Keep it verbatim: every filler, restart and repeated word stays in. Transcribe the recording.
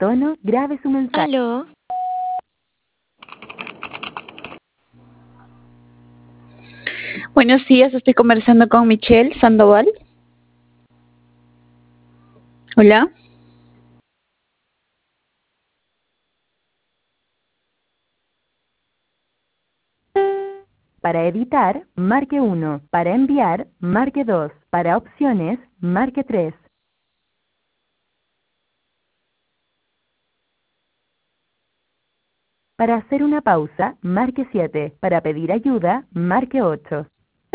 tono, grabe su mensaje. Aló. Buenos días, estoy conversando con Michelle Sandoval. Hola. Para editar, marque uno. Para enviar, marque dos. Para opciones, marque tres. Para hacer una pausa, marque siete. Para pedir ayuda, marque ocho.